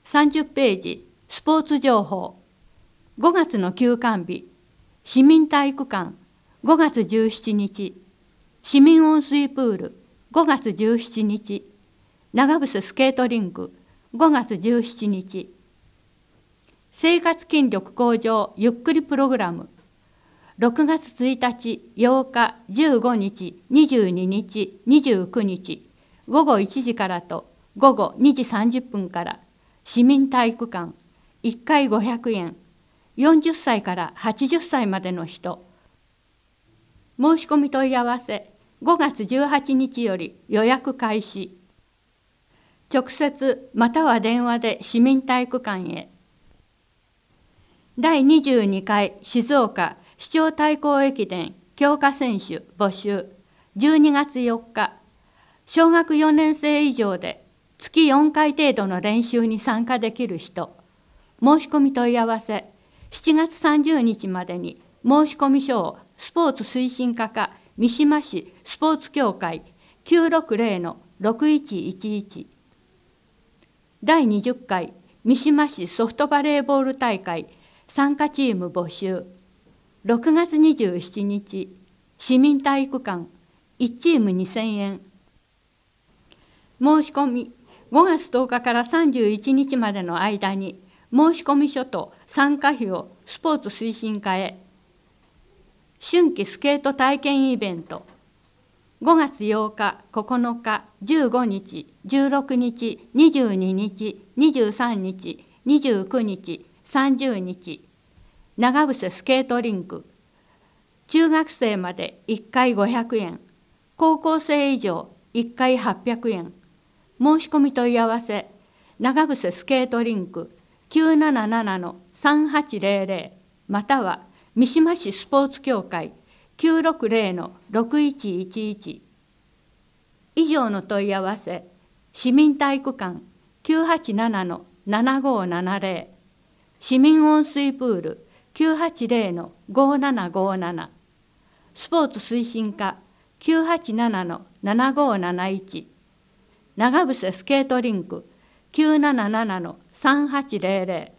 30ページ、スポーツ情報。5月の休館日、市民体育館、5月17日、市民温水プール、5月17日、長伏スケートリンク、5月17日、生活筋力向上ゆっくりプログラム、6月1日、8日、15日、22日、29日、午後1時からと午後2時30分から、市民体育館、1回500円、40歳から80歳までの人。申し込み問い合わせ、5月18日より予約開始。直接または電話で市民体育館へ。第22回静岡市長対抗駅伝強化選手募集。12月4日、小学4年生以上で月4回程度の練習に参加できる人。申し込み問い合わせ、7月30日までに申し込み書をスポーツ推進課か三島市スポーツ協会 960-6111。第20回三島市ソフトバレーボール大会参加チーム募集。6月27日、市民体育館、1チーム2000円。申し込み、5月10日から31日までの間に、申し込み書と参加費をスポーツ推進課へ。春季スケート体験イベント。5月8日、9日、15日、16日、22日、23日、29日、30日。長伏スケートリンク。中学生まで1回500円。高校生以上1回800円。申し込み問い合わせ、長伏スケートリンク 977-3800 または三島市スポーツ協会 960-6111。以上の問い合わせ、市民体育館 987-7570、市民温水プール 980-5757、スポーツ推進課 987-7571、長伏スケートリンク 977-3800